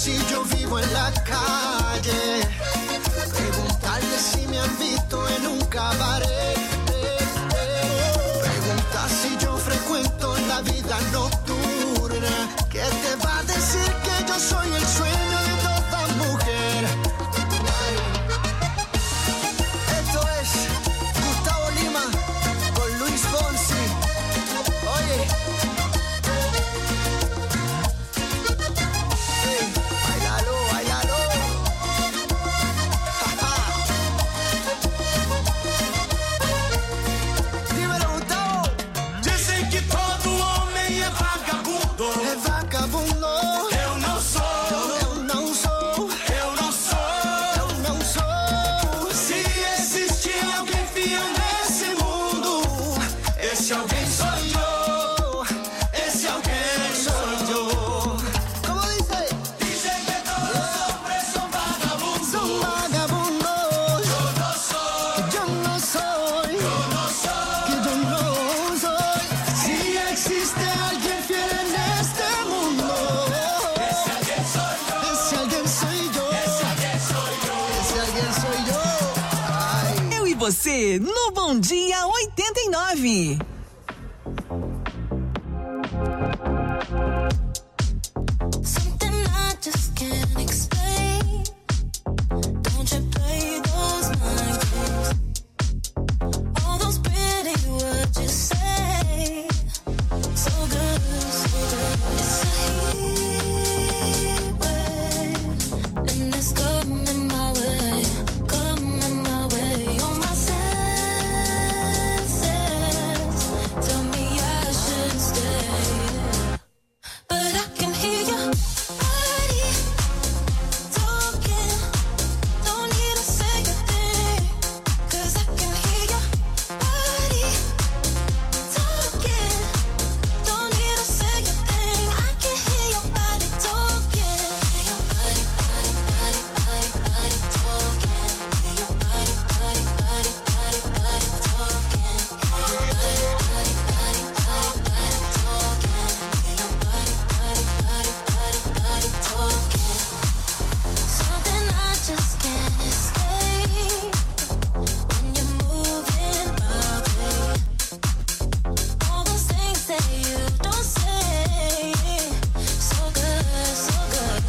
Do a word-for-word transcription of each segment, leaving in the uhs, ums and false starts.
si yo vivo en la calle. Preguntarle si me han visto en un cabaret. Pregunta si yo frecuento la vida nocturna. ¿Qué te va a decir que yo soy el sueño de toda mujer? Esto es Gustavo Lima con Luis Fonsi. Oye. Hey, bailalo, bailalo. Dímelo, Gustavo. Dizem que todo homem é vagabundo. É vagabundo. Eu não sou. Eu não sou. Eu não sou. Eu não sou. Se existe alguém fiel nesse mundo, esse alguém sou eu. Esse alguém sou eu. ¿Cómo dice? Dizem que todos os hombres são vagabundos. Son vagabundos. Eu não sou. Yo no soy. Eu não sou. Que yo no soy. Si existe alguien fiel en este mundo, Esse alguém sou eu. ese alguien soy yo. Esse alguém sou eu. Ese alguien soy yo. Ay. Eu e você no Bom Dia oitenta e nove. Something I just can't explain. Don't you play those mind games? All those pretty words you say, so good, so good. It's a heat wave, and it's coming my way, coming my way. On my senses, tell me I should stay. But I can hear your body talking. Don't need to say a thing, 'cause I can hear your body talking. Don't need to say a thing. I can hear your body talking. Hear your body, body, body, body, body talking. Hear your body, body, body, body, body talking. Hear your body, body, body, body, body talking. Hear your body, body, body, body, body talking. Something I just can't escape when you're moving my way. All those things that you don't say, so good, so good.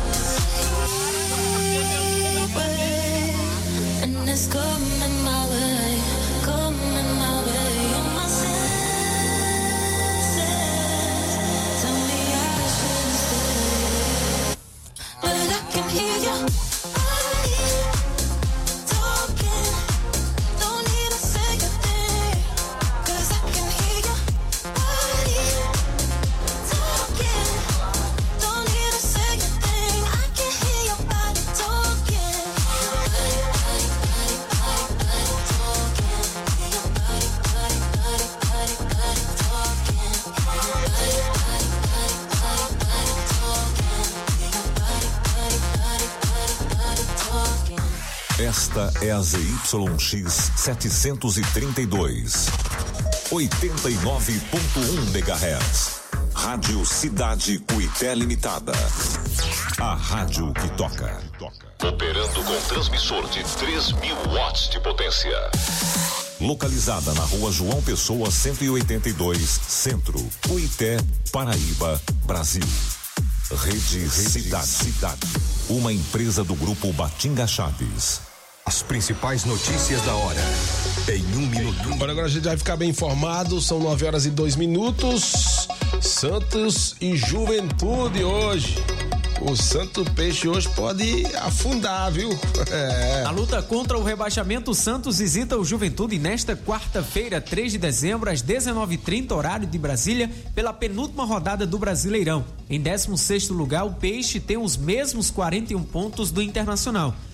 Heat and it's coming my way, coming my way. On my senses, tell me I should stay. But I can hear your body talking. Don't need to say a thing, 'cause I can hear your body talking. Don't need to say a thing. I can hear your body talking. Hear your body, body, body, body, body talking. Hear your body, body, body, body, body talking. Hear your body, body, body, body, body talking. Hear your body, body, body, body, body talking. Esta é a Z Y X setecentos e trinta e dois, oitenta e nove ponto um megahertz. Rádio Cidade Cuité Limitada. A rádio que toca. Operando com transmissor de três mil watts de potência. Localizada na Rua João Pessoa cento e oitenta e dois, Centro, Cuité, Paraíba, Brasil. Rede Cidade. Cidade. Uma empresa do grupo Batinga Chaves. As principais notícias da hora em um minuto. Bora, agora a gente vai ficar bem informado. São nove horas e dois minutos. Santos e Juventude hoje. O Santo Peixe hoje pode afundar, viu? É. A luta contra o rebaixamento, o Santos visita o Juventude nesta quarta-feira, três de dezembro, às dezenove e trinta, horário de Brasília, pela penúltima rodada do Brasileirão. Em décimo sexto lugar, o Peixe tem os mesmos quarenta e um pontos do Internacional.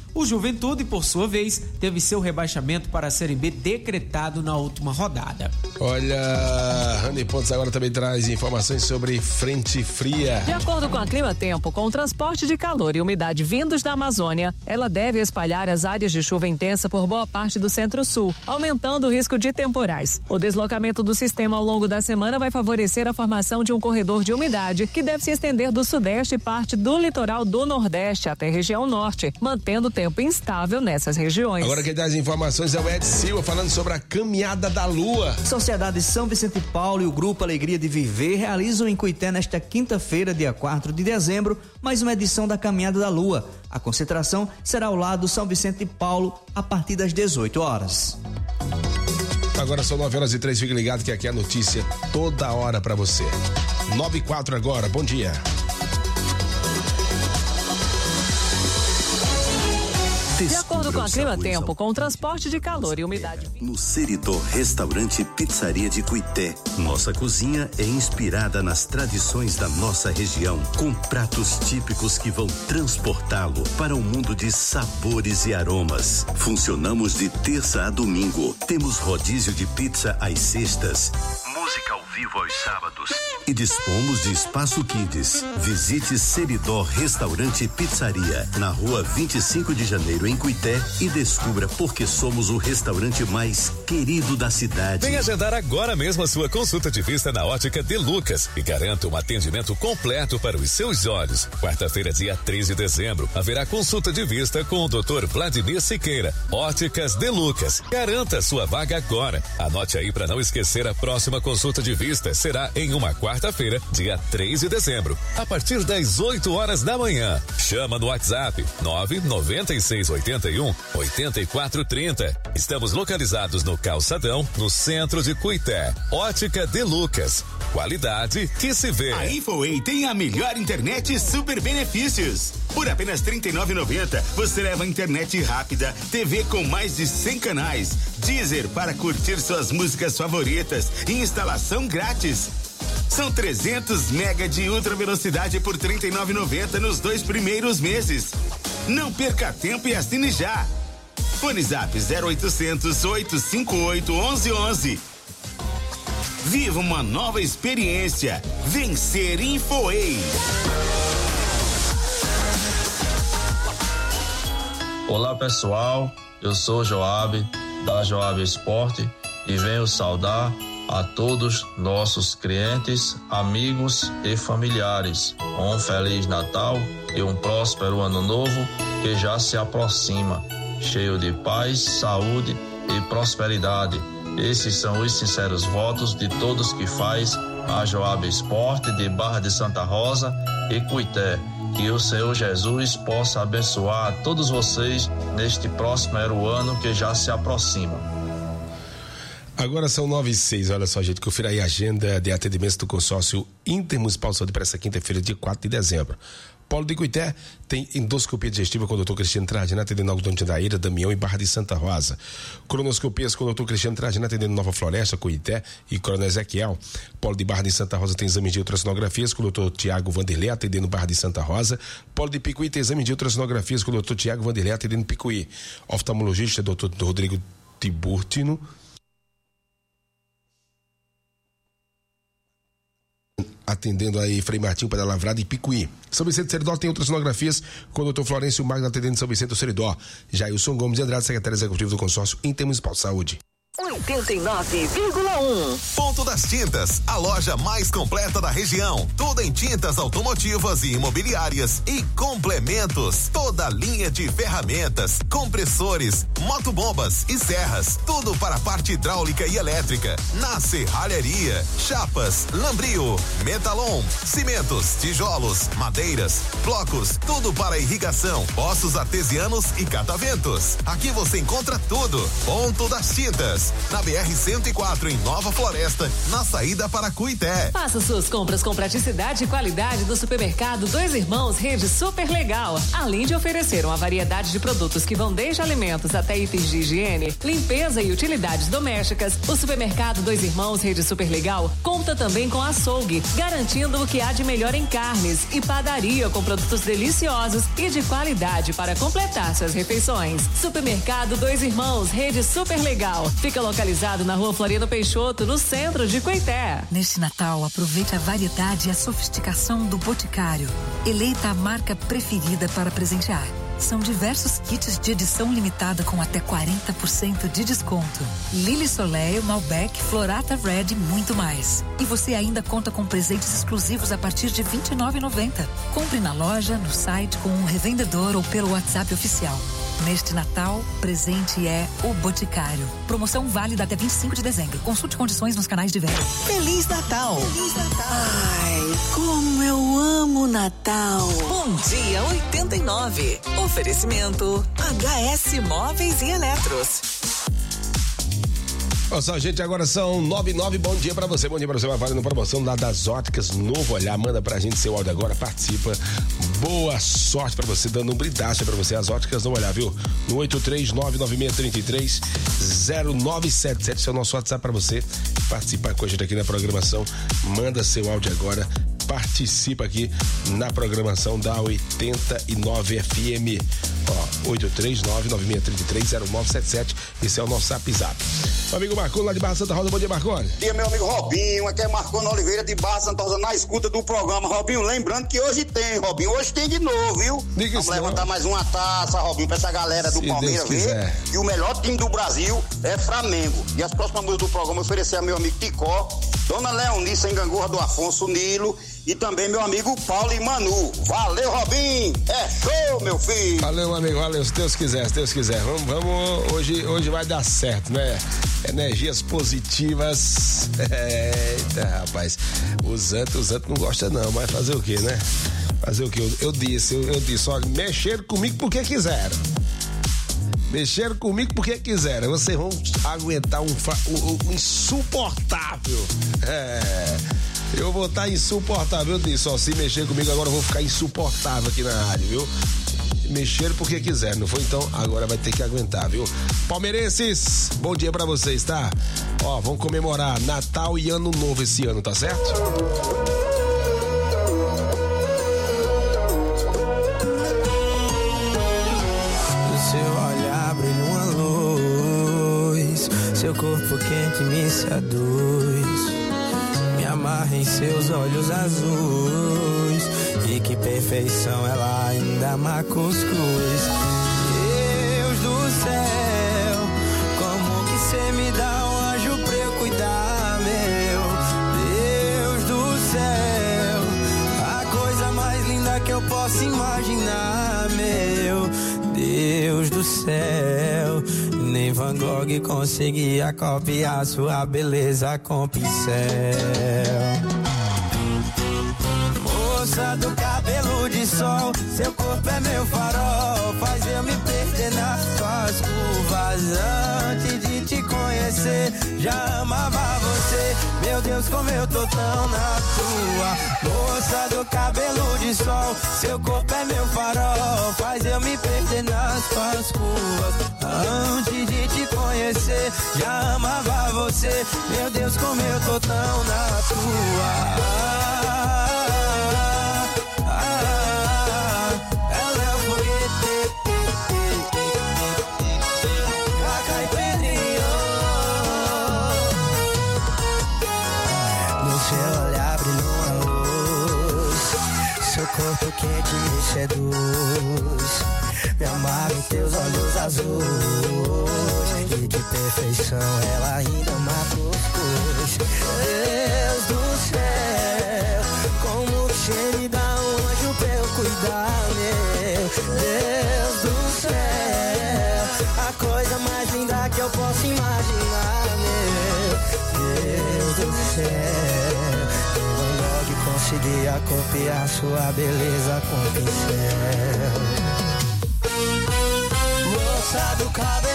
O Juventude, por sua vez, teve seu rebaixamento para a Série B decretado na última rodada. Olha, Rani Pontes agora também traz informações sobre frente fria. De acordo com a Clima Tempo, com o transporte de calor e umidade vindos da Amazônia, ela deve espalhar as áreas de chuva intensa por boa parte do centro-sul, aumentando o risco de temporais. O deslocamento do sistema ao longo da semana vai favorecer a formação de um corredor de umidade que deve se estender do sudeste e parte do litoral do nordeste até a região norte, mantendo o tempo instável nessas regiões. Agora quem dá as informações é o Ed Silva, falando sobre a Caminhada da Lua. Sociedade São Vicente Paulo e o Grupo Alegria de Viver realizam em Cuité nesta quinta-feira, dia quatro de dezembro, mais uma edição da Caminhada da Lua. A concentração será ao lado do São Vicente Paulo a partir das dezoito horas. Agora são nove horas e três, fique ligado que aqui é a notícia toda hora pra você. nove e quatro agora, bom dia. De acordo com a Clima Tempo, com o transporte de calor e umidade. No Seridó Restaurante Pizzaria de Cuité, nossa cozinha é inspirada nas tradições da nossa região, com pratos típicos que vão transportá-lo para um mundo de sabores e aromas. Funcionamos de terça a domingo. Temos rodízio de pizza às sextas, música ao vivo aos sábados e dispomos de espaço kids. Visite Seridó Restaurante e Pizzaria, na rua vinte e cinco de janeiro em Cuité, e descubra por que somos o restaurante mais querido da cidade. Venha agendar agora mesmo a sua consulta de vista na Ótica De Lucas e garanta um atendimento completo para os seus olhos. Quarta-feira, dia três de dezembro, haverá consulta de vista com o doutor Vladimir Siqueira. Óticas De Lucas. Garanta sua vaga agora. Anote aí para não esquecer, a próxima consulta de vista será em uma quarta-feira, dia três de dezembro, a partir das oito horas da manhã. Chama no WhatsApp nove nove seis oito um oito quatro três zero. Estamos localizados no Calçadão, no centro de Cuité. Ótica De Lucas. Qualidade que se vê. A Infoway tem a melhor internet e super benefícios. Por apenas trinta e nove reais e noventa centavos você leva internet rápida, T V com mais de cem canais, Deezer para curtir suas músicas favoritas e instalação grátis. São trezentos mega de ultra velocidade por trinta e nove reais e noventa centavos nos dois primeiros meses. Não perca tempo e assine já. Fone Zap zero oitocentos, oito cinco oito, onze onze. Viva uma nova experiência. Vencer Infoway. Olá pessoal, eu sou Joab da Joab Esporte e venho saudar a todos nossos clientes, amigos e familiares. Um Feliz Natal e um próspero Ano Novo que já se aproxima, cheio de paz, saúde e prosperidade. Esses são os sinceros votos de todos que faz a Joab Esporte de Barra de Santa Rosa e Cuité. Que o Senhor Jesus possa abençoar a todos vocês neste próspero ano que já se aproxima. Agora são nove e seis, olha só, gente, confira aí a agenda de atendimentos do consórcio Intermunicipal de Saúde para essa quinta-feira, dia quatro de dezembro. Polo de Cuité tem endoscopia digestiva com o doutor Cristiano Trajano, atendendo Algodão de Andaíra, Damião e Barra de Santa Rosa. Cronoscopias com o doutor Cristiano Trajano, atendendo Nova Floresta, Cuité e Coronel Ezequiel. Polo de Barra de Santa Rosa tem exame de ultrassonografias com o doutor Tiago Vanderlei, atendendo Barra de Santa Rosa. Polo de Picuí tem exame de ultrassonografias com o doutor Tiago Vanderlei, atendendo Picuí. Oftalmologista, doutor Rodrigo Tiburtino, atendendo aí Frei Martinho para Lavrada e Picuí. São Vicente do Seridó tem outras sonografias com o doutor Florencio Magno, atendendo São Vicente do Seridó. Jailson Gomes de Andrade, secretário executivo do consórcio Intermunicipal de Saúde. oitenta e nove vírgula um. Ponto das Tintas, a loja mais completa da região. Tudo em tintas automotivas e imobiliárias e complementos. Toda linha de ferramentas, compressores, motobombas e serras. Tudo para a parte hidráulica e elétrica. Na serralheria, chapas, lambrio, metalon, cimentos, tijolos, madeiras, blocos, tudo para irrigação, poços artesianos e cataventos. Aqui você encontra tudo. Ponto das Tintas. na B R cento e quatro, em Nova Floresta, na saída para Cuité. Faça suas compras com praticidade e qualidade do supermercado Dois Irmãos Rede Super Legal. Além de oferecer uma variedade de produtos que vão desde alimentos até itens de higiene, limpeza e utilidades domésticas, o supermercado Dois Irmãos Rede Super Legal conta também com açougue, garantindo o que há de melhor em carnes, e padaria com produtos deliciosos e de qualidade para completar suas refeições. Supermercado Dois Irmãos Rede Super Legal. Fica localizado na Rua Floriano Peixoto, no centro de Cuité. Neste Natal, aproveite a variedade e a sofisticação do Boticário. Eleita a marca preferida para presentear. São diversos kits de edição limitada com até quarenta por cento de desconto. Lily Soleil, Malbec, Florata Red e muito mais. E você ainda conta com presentes exclusivos a partir de vinte e nove reais e noventa centavos. Compre na loja, no site, com um revendedor ou pelo WhatsApp oficial. Neste Natal, presente é o Boticário. Promoção válida até vinte e cinco de dezembro. Consulte condições nos canais de venda. Feliz Natal! Feliz Natal! Ai, como eu amo Natal! Bom dia oitenta e nove. Oferecimento H S Móveis e Eletros. Olha só, gente, agora são nove e nove, bom dia pra você, bom dia pra você, vai valendo promoção lá das Óticas Novo Olhar, manda pra gente seu áudio agora, participa, boa sorte pra você, dando um brindaço pra você, as Óticas Novo Olhar, viu? No oito três nove nove seis três três zero nove sete sete, esse é o nosso WhatsApp pra você participar com a gente aqui na programação, manda seu áudio agora, participa aqui na programação da oitenta e nove F M, ó, oito três nove nove seis três três zero nove sete sete, esse é o nosso Zap Zap. Meu amigo Marconi lá de Barra Santa Rosa, bom dia, Marconi. Bom dia, meu amigo Robinho, aqui é Marconi Oliveira de Barra Santa Rosa, na escuta do programa. Robinho, lembrando que hoje tem, Robinho, hoje tem de novo, viu? Diga Vamos levantar mais uma taça, Robinho, pra essa galera do Se Palmeiras ver. E o melhor time do Brasil é Flamengo. E as próximas músicas do programa eu oferecer a meu amigo Ticó, Dona Leonice em Gangorra do Afonso Nilo e também meu amigo Paulo e Manu. Valeu, Robinho! É show, meu filho! Valeu, amigo, valeu, se Deus quiser, se Deus quiser. Vamos, vamos, hoje, hoje vai dar certo, né? Energias positivas. Eita, rapaz. O Zanto, o Zanto não gosta não, mas fazer o quê, né? Fazer o quê? Eu, eu disse, eu, eu disse, olha, mexer comigo porque quiseram. Mexeram comigo porque quiseram. Vocês vão aguentar um, um, um insuportável. É. Eu vou estar insuportável. Eu disse, ó, se mexer comigo agora eu vou ficar insuportável aqui na rádio, viu? Mexeram porque quiseram, não foi? Então agora vai ter que aguentar, viu? Palmeirenses, bom dia pra vocês, tá? Ó, vamos comemorar Natal e Ano Novo esse ano, tá certo? Seu corpo quente me seduz, me amarra em seus olhos azuis, e que perfeição ela ainda má cuscuz. Deus do céu, como que cê me dá um anjo pra eu cuidar, meu Deus do céu, a coisa mais linda que eu posso imaginar, meu Deus do céu. Nem Van Gogh conseguia copiar sua beleza com pincel. Moça do cabelo de sol, seu corpo é meu farol, faz eu me perder nas suas curvas. Antes de te conhecer, já amava você. Meu Deus, como eu tô tão na tua. Moça do cabelo de sol, seu corpo é meu farol, faz eu me perder nas suas curvas. Antes de te conhecer, já amava você. Meu Deus, como eu tô tão na tua. Corpo quente me seduz, me amarra em teus olhos azuis, e de perfeição ela ainda matou cuscuz. Deus do céu, como que cê me dá um anjo pra eu cuidar, meu Deus do céu, a coisa mais linda que eu posso imaginar, meu Deus do céu. Conseguia copiar sua beleza com pincel. Moça do cabelo de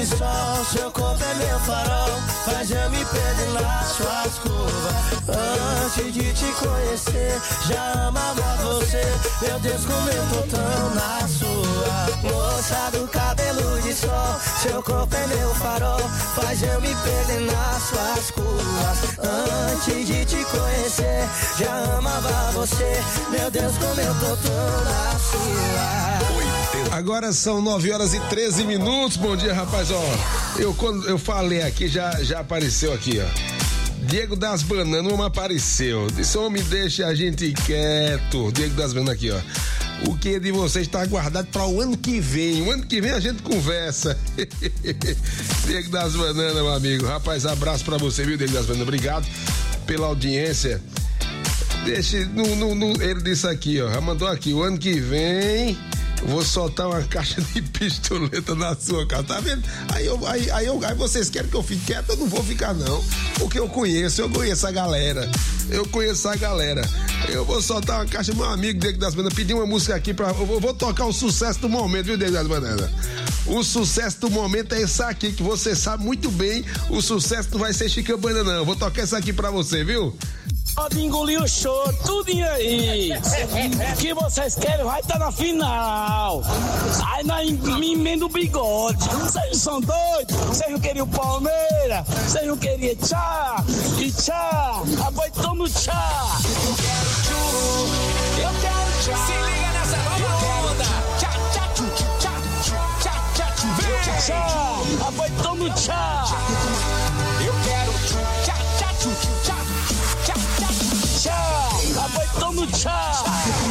de sol, seu corpo é meu farol, faz eu me perder nas suas curvas. Antes de te conhecer, já amava você. Meu Deus, como eu tô tão na sua. Moça do cabelo de sol, seu corpo é meu farol, faz eu me perder nas suas curvas. Antes de te conhecer, já amava você. Meu Deus, como eu tô tão na sua. Agora são nove horas e treze minutos. Bom dia, rapaz. Ó, eu quando eu falei aqui, já, já apareceu aqui, ó. Diego das Bananas, não apareceu. Disse, homem, deixa a gente quieto. Diego das Bananas aqui, ó. O que de vocês está guardado para o ano que vem. O ano que vem a gente conversa. Diego das Bananas, meu amigo. Rapaz, abraço para você, viu, Diego das Bananas? Obrigado pela audiência. Deixa, no, no, no, ele disse aqui, ó. Já mandou aqui, o ano que vem vou soltar uma caixa de pistoleta na sua casa, tá vendo? Aí, eu, aí, aí, eu, aí vocês querem que eu fique quieto? Eu não vou ficar, não. Porque eu conheço, eu conheço a galera. Eu conheço a galera. Eu vou soltar uma caixa, meu amigo Diego das Bananas, pedir uma música aqui pra. Eu vou, vou tocar o sucesso do momento, viu, Diego das Bananas? O sucesso do momento é essa aqui, que você sabe muito bem. O sucesso não vai ser Chica Banana, não. Eu vou tocar essa aqui pra você, viu? Pode engolir o choro, tudinho aí. O que vocês querem vai estar tá na final. Aí nós me emenda o bigode. Vocês são doidos? Vocês não queriam Palmeiras? Vocês não queriam tchá? E tchá? Aboitou no tchá. Eu quero tchu, eu quero tchá. Se liga nessa nova onda. Tchá, tchá, tchu, tchá, tchá, tchá, tchu. Vem! Tchá, aboitou no tchá. Eu quero tchu, tchá, tchá, tchu, tchá. Tchau, aboitou no tchau.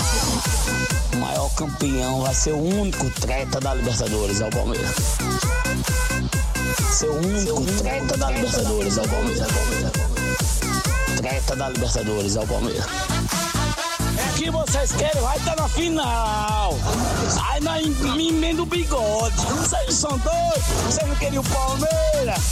O maior campeão vai ser o único treta da Libertadores, é o Palmeiras. Ser o único treta da Libertadores, é o Palmeiras. Treta da Libertadores, é o Palmeiras. O que vocês querem vai estar tá na final. Aí nós me emenda o bigode. Vocês são doidos? Vocês não queriam Palmeiras?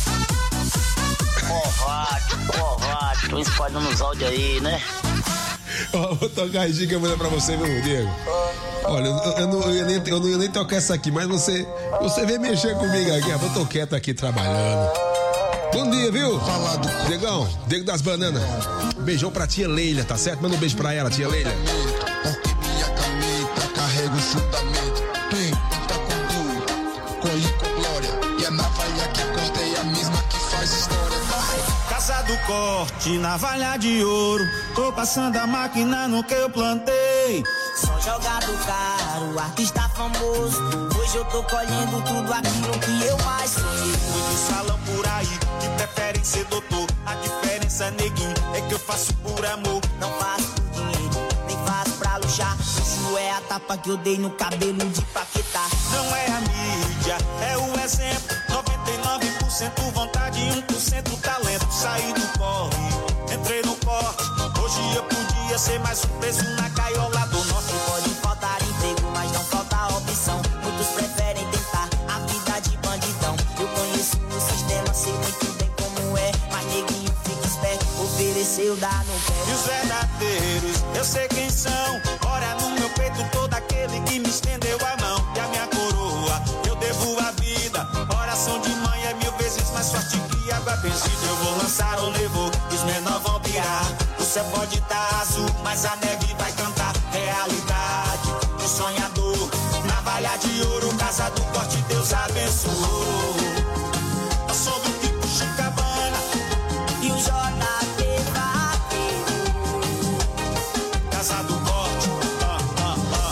Covarde, covarde, tô espalhando os áudios aí, né? Ó, vou tocar a dica pra você, viu, Diego? Olha, eu, eu, não, eu, ia nem, eu não ia nem tocar essa aqui, mas você, você vem mexer comigo aqui, eu tô quieto aqui trabalhando. Bom dia, viu? Diegão, Diego das Bananas. Beijão pra tia Leila, tá certo? Manda um beijo pra ela, tia Leila. Minha caneta carrega o fundamento. Vem, tá com duro, com com glória. E a navalha que corta é a mesma que faz história. Casa do corte, navalha de ouro. Tô passando a máquina no que eu plantei. Sou jogado caro, artista famoso. Hoje eu tô colhendo tudo aquilo que eu mais sonhei. Muitos falam por aí que preferem ser doutor. A diferença, neguinho, é que eu faço por amor. Não faço por dinheiro, nem faço pra luxar. Isso é a tapa que eu dei no cabelo de Paquetá. Não é a mídia, é o exemplo. noventa e nove por cento vontade e um por cento talento. Saí do corre, entrei no corte. Hoje eu podia ser mais um preso na gaiola do norte. Pode faltar emprego, mas não falta opção. Muitos preferem tentar a vida de bandidão. Eu conheço o sistema, sei muito bem como é. Mas neguinho, fica esperto, ofereceu, dá no pé. E os verdadeiros, eu sei quem são. Ora no meu peito todo aquele que me estendeu a mão. E a minha coroa, eu devo a vida. Oração de mãe é mil vezes mais forte que água benzida. Eu vou lançar o nevo, os menores vão pirar. O céu pode estar azul, mas a neve vai cantar. Realidade do sonhador, navalha de ouro, casa do corte, Deus abençoou. Eu sou do tipo Chicabana e o J P Vaqueiro. Casa do corte, ah, ah,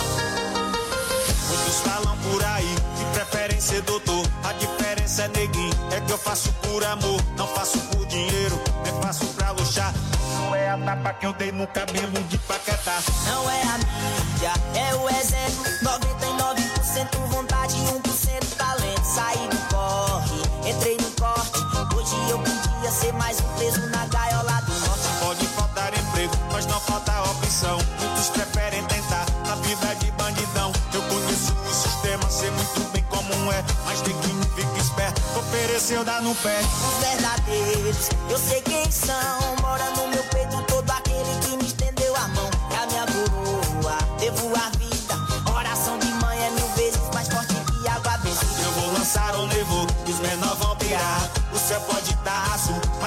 ah. Muitos falam por aí que preferem ser doutor. A diferença é, neguinho, é que eu faço por amor. Não faço por dinheiro, nem faço pra luxar. Não é a tapa que eu dei no cabelo de Paquetá. Não é a mídia, é o exemplo. noventa e nove por cento vontade e um por cento talento. Saí do corre, entrei no corte. Hoje eu podia ser mais um preso na gaiola do norte. Pode faltar emprego, mas não falta opção. Muitos preferem tentar a vida de bandidão. Eu conheço o sistema, sei muito bem como é. Mas neguinho, fica esperto, ofereceu, dá no pé. Os verdadeiros, eu sei quem são. Mora no meu peito todo aquele que me estendeu a mão. É a minha coroa, devo a vida. Oração de mãe é mil vezes mais forte que água benzida. Eu vou lançar o nevo, os menores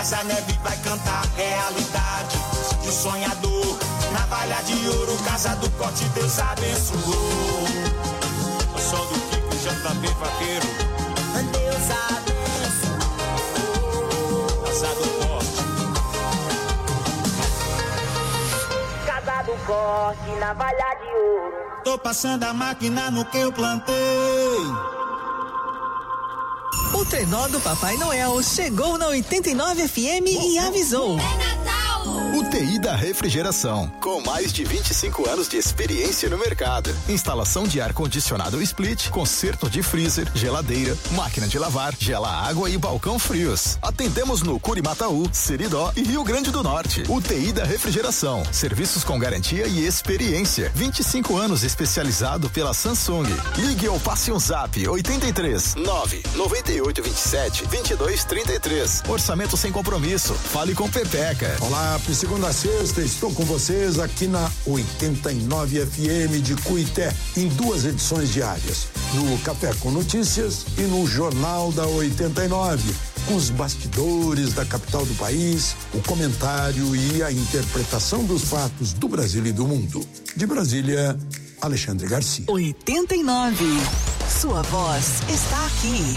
mas a neve vai cantar realidade de um sonhador. Navalha de ouro, casa do corte, Deus abençoou. O som do Kiko e J B Vaqueiro, Deus abençoou. Casa do corte, Casa do corte, navalha de ouro. tô passando a máquina no que eu plantei. O trenó do Papai Noel chegou na oitenta e nove F M e avisou. É Natal! U T I da Refrigeração, com mais de vinte e cinco anos de experiência no mercado. Instalação de ar-condicionado split, conserto de freezer, geladeira, máquina de lavar, gela água e balcão frios. Atendemos no Curimataú, Seridó e Rio Grande do Norte. U T I da Refrigeração, serviços com garantia e experiência. vinte e cinco anos especializado pela Samsung. Ligue ou passe um zap oitenta e três, nove, noventa e oito, vinte e sete, vinte e dois, trinta e três. Orçamento sem compromisso. Fale com Pepeca. Olá, de segunda a sexta, estou com vocês aqui na oitenta e nove F M de Cuité, em duas edições diárias, no Café com Notícias e no Jornal da oitenta e nove, com os bastidores da capital do país, o comentário e a interpretação dos fatos do Brasil e do mundo. De Brasília, Alexandre Garcia. oitenta e nove. Sua voz está aqui.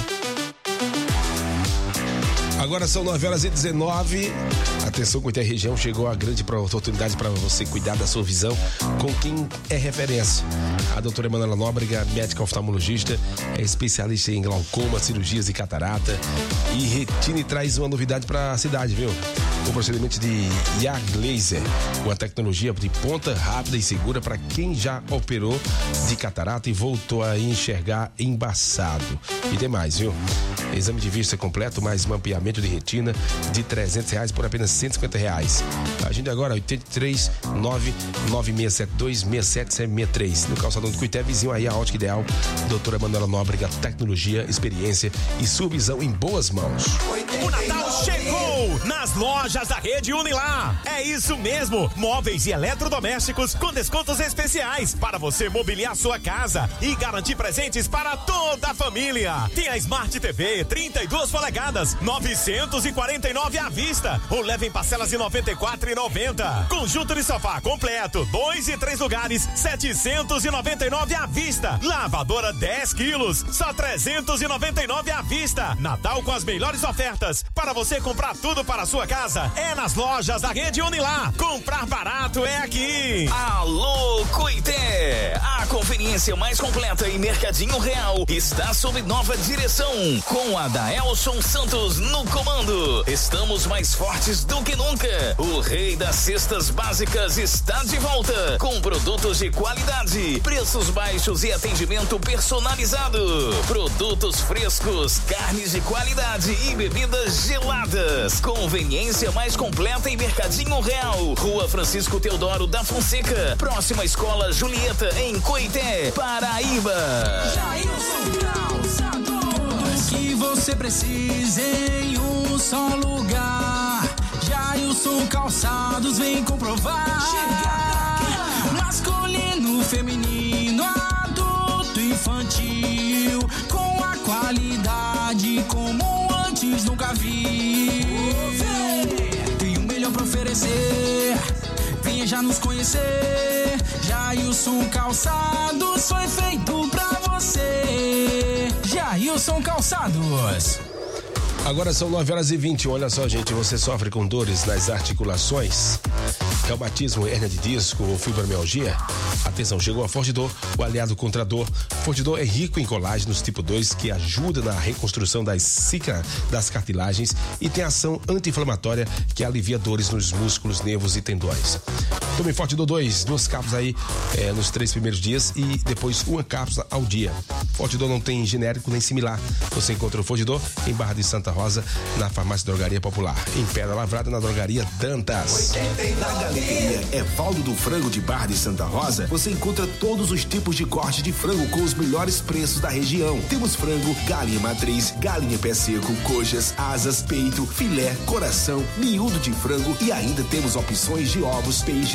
Agora são nove horas e dezenove. Atenção, Cuité região, chegou a grande oportunidade para você cuidar da sua visão com quem é referência. A doutora Emanuela Nóbrega, médica oftalmologista, é especialista em glaucoma, cirurgias e catarata. E Retine traz uma novidade para a cidade, viu? O procedimento de I A Laser, uma tecnologia de ponta, rápida e segura para quem já operou de catarata e voltou a enxergar embaçado. E tem mais, viu? Exame de vista completo, mais mapeamento de retina de trezentos reais por apenas cento e cinquenta reais. Agende agora, oito três nove nove seis sete dois seis sete seis três. No calçadão do Cuité, vizinho aí a Ótica Ideal. Doutora Emanuela Nóbrega, tecnologia, experiência e sua visão em boas mãos. O Natal chegou nas lojas da Rede Unilar. É isso mesmo, móveis e eletrodomésticos com descontos especiais para você mobiliar sua casa e garantir presentes para toda a família. Tem a Smart T V trinta e duas polegadas, novecentos e quarenta e nove à vista, ou leva em parcelas de noventa e quatro reais e noventa centavos. Conjunto de sofá completo, dois e três lugares, setecentos e noventa e nove à vista. Lavadora dez quilos, só trezentos e noventa e nove à vista. Natal com as melhores ofertas para você comprar tudo para a sua casa. É nas lojas da Rede Unilar. Comprar barato é aqui. Alô, Cuité! A conveniência mais completa em Mercadinho Real está sob nova direção, com a Daelson Santos no comando. Estamos mais fortes do que nunca. O rei das cestas básicas está de volta, com produtos de qualidade, preços baixos e atendimento personalizado. Produtos frescos, carnes de qualidade e bebidas geladas. Conveniência mais completa em Mercadinho Real. Rua Francisco Teodoro da Fonseca, próxima Escola Julieta, em Cuité, Paraíba. Tudo que você precisa em um só lugar. Jailson Calçados vem comprovar. Masculino, feminino, adulto, infantil, com a qualidade como antes nunca vi. Tem o melhor pra oferecer, venha já nos conhecer. Jailson Calçados foi feito pra você. Jailson Calçados. Agora são nove horas e vinte. Olha só, gente, você sofre com dores nas articulações, reumatismo, hérnia de disco ou fibromialgia? Atenção, chegou a Fortidor, o aliado contra a dor. Fortidor é rico em colágenos tipo dois, que ajuda na reconstrução das, cica, das cartilagens, e tem ação anti-inflamatória que alivia dores nos músculos, nervos e tendões. Tome Fortidor dois, duas cápsulas aí é, nos três primeiros dias e depois uma cápsula ao dia. Fortidor não tem genérico nem similar. Você encontra o Fortidor em Barra de Santa Rosa, na Farmácia Drogaria Popular. Em Pedra Lavrada, na Drogaria Dantas. Na Galeria Evaldo do Frango de Barra de Santa Rosa, você encontra todos os tipos de corte de frango com os melhores preços da região. Temos frango, galinha matriz, galinha pé seco, coxas, asas, peito, filé, coração, miúdo de frango e ainda temos opções de ovos, peixes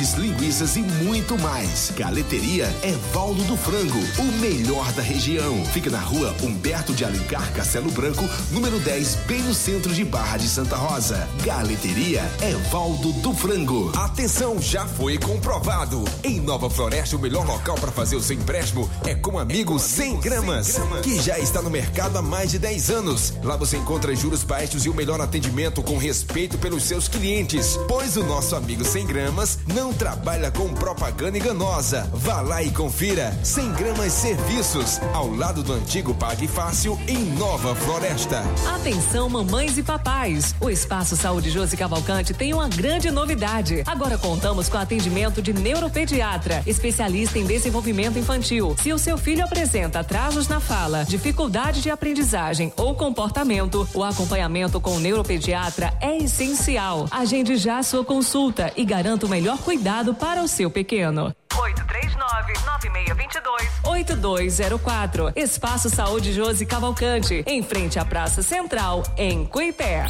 cortes, linguiças e muito mais. Galeteria é Valdo do Frango, o melhor da região. Fica na rua Humberto de Alencar, Castelo Branco, número dez, bem no centro de Barra de Santa Rosa. Galeteria é Valdo do Frango. Atenção, já foi comprovado. Em Nova Floresta, o melhor local para fazer o seu empréstimo é com Amigo cem gramas, que já está no mercado há mais de dez anos. Lá você encontra juros baixos e o melhor atendimento com respeito pelos seus clientes, pois o nosso Amigo cem gramas não trabalha com propaganda enganosa. Vá lá e confira. cem gramas Serviços, ao lado do antigo Pague Fácil, em Nova Floresta. Atenção, mamães e papais. O Espaço Saúde Josi Cavalcante tem uma grande novidade. Agora contamos com atendimento de neuropediatra, especialista em desenvolvimento infantil. Se o seu filho apresenta atrasos na fala, dificuldade de aprendizagem ou comportamento, o acompanhamento com o neuropediatra é essencial. Agende já a sua consulta e garanta o melhor cuidado para o seu pequeno. oito três nove, nove seis dois dois, oito dois zero quatro. Espaço Saúde Josi Cavalcante, em frente à Praça Central, em Cuité.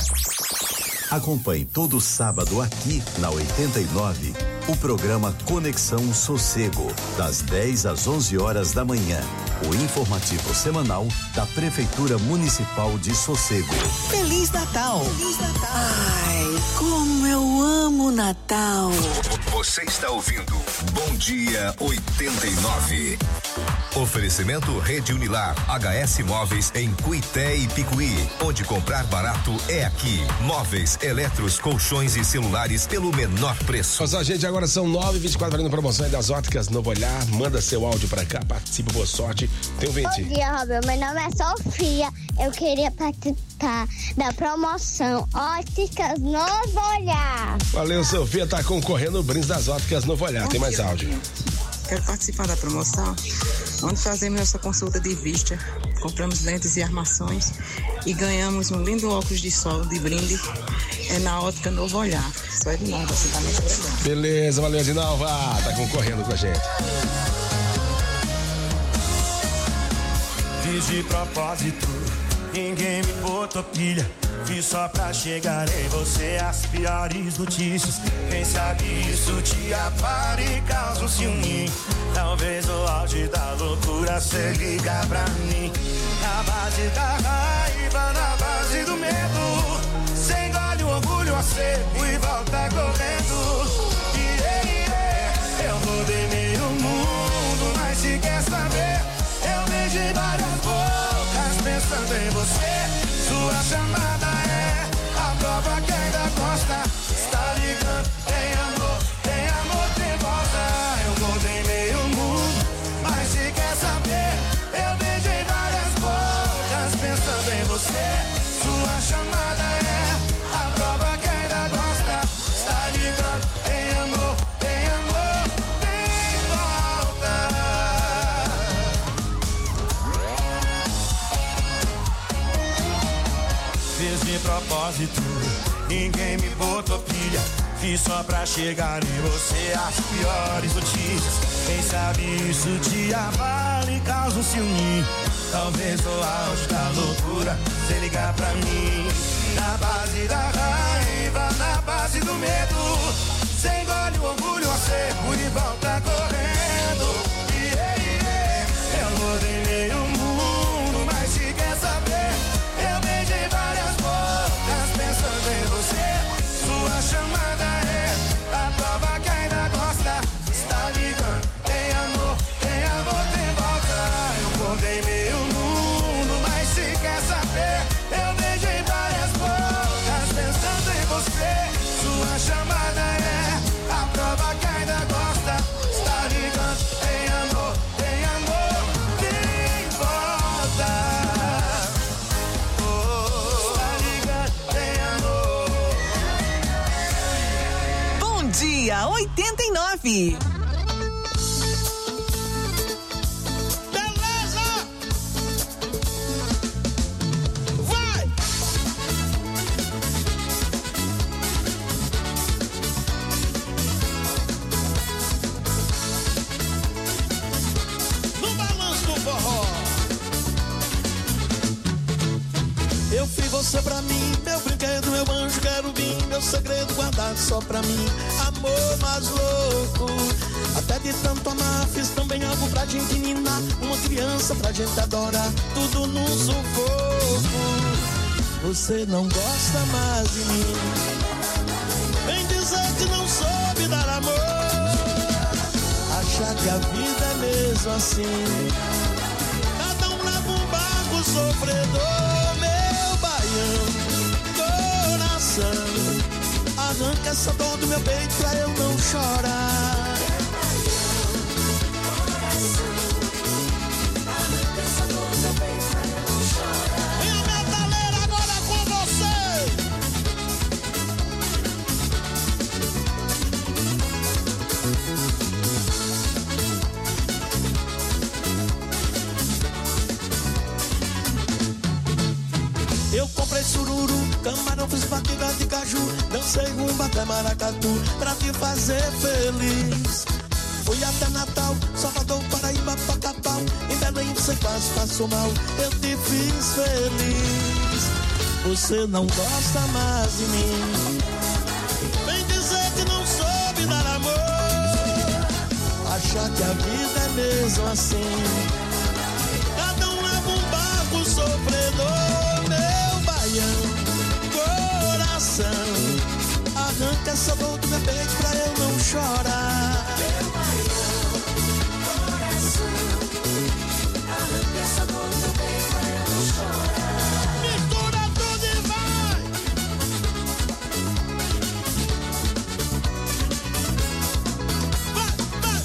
Acompanhe todo sábado aqui na oitenta e nove o programa Conexão Sossego, das dez às onze horas da manhã. O informativo semanal da Prefeitura Municipal de Sossego. Feliz Natal! Feliz Natal! Ai, como eu amo Natal! Você está ouvindo Bom Dia oitenta e nove. Oferecimento Rede Unilar, H S Móveis em Cuité e Picuí. Onde comprar barato é aqui. Móveis, eletros, colchões e celulares pelo menor preço. Nossa, gente, agora são nove e vinte e quatro, valendo promoções das óticas Novo Olhar. Manda seu áudio pra cá, participe, boa sorte. Tem um vinte. Bom dia, Robert. Meu nome é Sofia. Eu queria participar da promoção Óticas Novo Olhar. Valeu, Sofia. Tá concorrendo o brinde das óticas Novo Olhar. Tem mais áudio. Quero participar da promoção, onde fazemos nossa consulta de vista, compramos lentes e armações e ganhamos um lindo óculos de sol de brinde. É na Ótica Novo Olhar. Só Edinalva, você tá muito legal. Beleza, valeu, Edinalva. Tá concorrendo com a gente. Fiz de propósito, ninguém me botou pilha. Fiz só pra chegar em você as piores notícias. Quem sabe isso te abala e causa um ciúme. Talvez o auge da loucura cê liga pra mim. Na base da raiva, na base do medo. Cê engole o orgulho a seco e volta correndo. Yeah, yeah. Eu rodei meio mundo, mas se quer saber, eu beijei várias bocas pensando em você. Sua chamada é a prova que ainda gosta. Está ligando, tem amor, tem amor, tem volta. Eu rodei meio mundo, mas se quer saber, eu beijei várias bocas pensando em você. Sua chamada é a prova que ainda gosta. Está ligando, tem amor, tem amor, tem volta. Fiz de propósito, ninguém me botou pilha. Fiz só pra chegar em você as piores notícias. Quem sabe isso te abala e causa um ciúme. Talvez o auge da loucura, cê ligar pra mim. Na base da raiva, na base do medo. Cê engole o orgulho a seco e volta correndo. Yeah, yeah. Eu rodei meio mundo, mas se quer saber, eu beijei várias bocas pensando em você. Sua chamada é a prova que ainda gosta. Está ligando, tem amor, tem amor, tem volta. Eu rodei meio mundo, mas se quer saber, eu beijei várias bocas pensando em você. Sua chamada é a prova que ainda gosta. Está ligando, tem amor, tem amor, tem volta. Oh, está ligando, tem amor. Bom dia oitenta e nove. você pra mim, meu brinquedo, meu anjo, quero vir, meu segredo guardado só pra mim. Amor mais louco, até de tanto amar, fiz também algo pra gente ninar. Uma criança pra gente adorar, tudo num sufoco. Você não gosta mais de mim, vem dizer que não soube dar amor, achar que a vida é mesmo assim. Cada um leva um barco sofredor, meu baião, coração. Arranca essa dor do meu peito pra eu não chorar. Minha metaleira agora com você. Eu comprei sururu, camarão, fiz batida de caju, dancei rumba até maracatu pra te fazer feliz. Fui até Natal, Salvador, Paraíba, Pacapau, em Belém você quase passou mal, eu te fiz feliz. Você não gosta mais de mim, vem dizer que não soube dar amor, achar que a vida é mesmo assim. Cada um leva um barco sofredor, meu baião, coração. Arranca essa dor do meu peito pra eu não chorar. Meu baião, coração. Arranca essa dor do meu peito pra eu não chorar. Mistura tudo e vai! Vai, vai!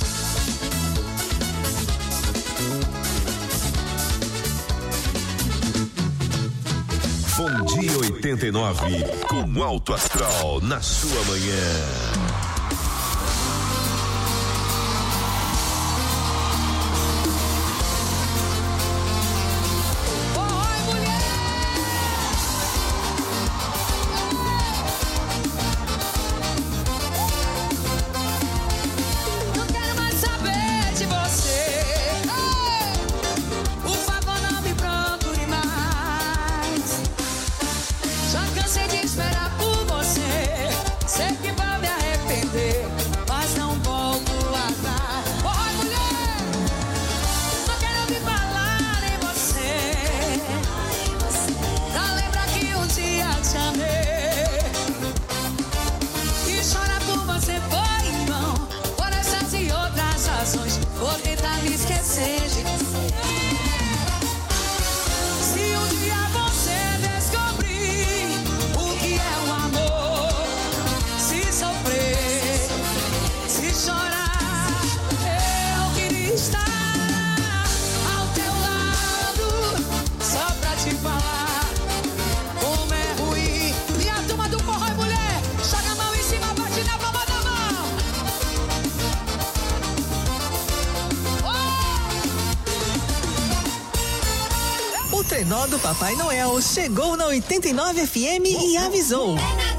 Bom Dia oitenta e nove, com Alto Astral na sua manhã. O trenó do Papai Noel chegou na oitenta e nove F M e avisou.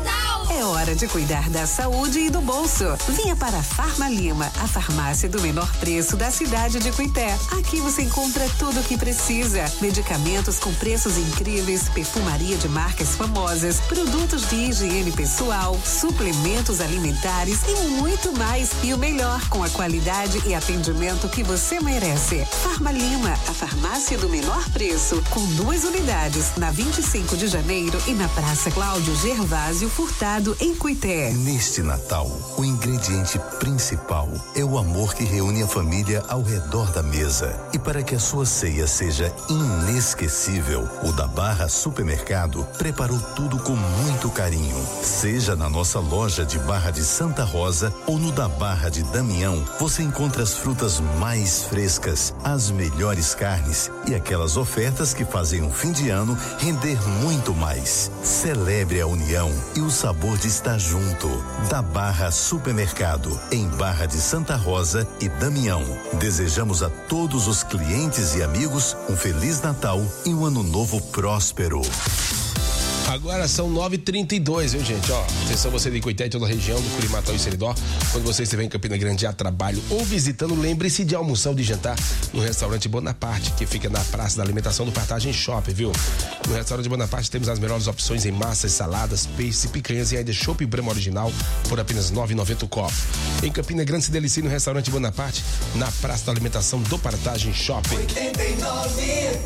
É hora de cuidar da saúde e do bolso. Venha para a Farma Lima, a farmácia do menor preço da cidade de Cuité. Aqui você encontra tudo o que precisa. Medicamentos com preços incríveis, perfumaria de marcas famosas, produtos de higiene pessoal, suplementos alimentares e muito mais. E o melhor, com a qualidade e atendimento que você merece. Farma Lima, a farmácia do menor preço, com duas unidades, na vinte e cinco de janeiro e na Praça Cláudio Gervásio Furtado, em Cuité. Neste Natal, o ingrediente principal é o amor que reúne a família ao redor da mesa. E para que a sua ceia seja inesquecível, o da Barra Supermercado preparou tudo com muito carinho. Seja na nossa loja de Barra de Santa Rosa ou no da Barra de Damião, você encontra as frutas mais frescas, as melhores carnes e aquelas ofertas que fazem um fim de ano render muito mais. Celebre a união e o sabor de estar junto. Da Barra Supermercado, em Barra de Santa Rosa e Damião. Desejamos a todos os clientes e amigos um Feliz Natal e um Ano Novo próspero. Agora são nove e trinta e dois, viu, gente? Ó, atenção você de Cuité e toda a região do Curimatão e Seridó. Quando você estiver em Campina Grande a trabalho ou visitando, lembre-se de almoçar ou de jantar no restaurante Bonaparte, que fica na Praça da Alimentação do Partage Shopping, viu? No restaurante Bonaparte temos as melhores opções em massas, saladas, peixes, picanhas e ainda chopp Brahma original por apenas nove reais e noventa centavos o copo. Em Campina Grande se delicie no restaurante Bonaparte, na Praça da Alimentação do Partage Shopping. oitenta e nove.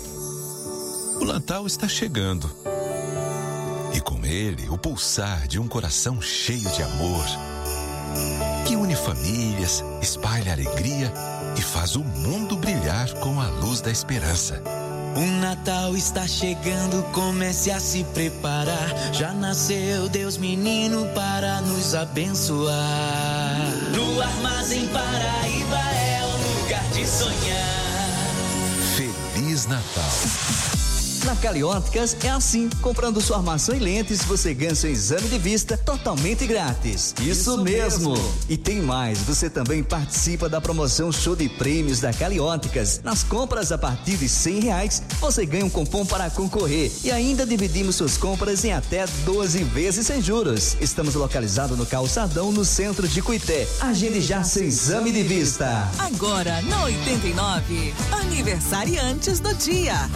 O Natal está chegando. E com ele, o pulsar de um coração cheio de amor, que une famílias, espalha alegria e faz o mundo brilhar com a luz da esperança. O Natal está chegando, comece a se preparar. Já nasceu Deus menino para nos abençoar. No Armazém Paraíba é o lugar de sonhar. Feliz Natal. Na Calióticas é assim, comprando sua armação e lentes, você ganha seu exame de vista totalmente grátis. Isso, Isso mesmo. mesmo! E tem mais, você também participa da promoção Show de Prêmios da Calióticas. Nas compras a partir de cem reais, você ganha um cupom para concorrer e ainda dividimos suas compras em até doze vezes sem juros. Estamos localizados no Calçadão, no centro de Cuité. Agende já seu exame de vista. Agora, na oitenta e nove, aniversariantes do dia.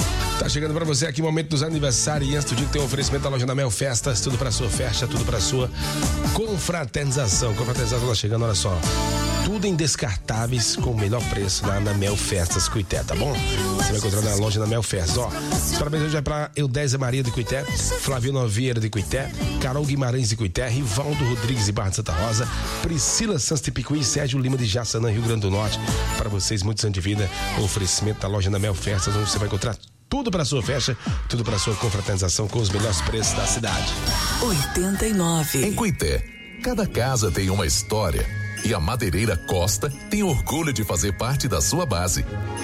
Tá chegando pra você aqui o momento dos aniversariantes do dia, que tem um oferecimento da loja da Mel Festas, tudo pra sua festa, tudo pra sua confraternização. Confraternização tá chegando, olha só. Tudo em descartáveis com o melhor preço lá na Mel Festas Cuité, tá bom? Você vai encontrar na loja da Mel Festas, ó. Os parabéns hoje é pra Eudésia Maria de Cuité, Flavio Vieira de Cuité, Carol Guimarães de Cuité, Rivaldo Rodrigues de Barra de Santa Rosa, Priscila Santos de Picuí e Sérgio Lima de Jaçanã, Rio Grande do Norte. Para vocês, muitos anos de vida, o oferecimento da loja da Mel Festas, onde você vai encontrar tudo para sua festa, tudo para sua confraternização com os melhores preços da cidade. oitenta e nove. Em Cuité, cada casa tem uma história e a Madeireira Costa tem orgulho de fazer parte da sua base.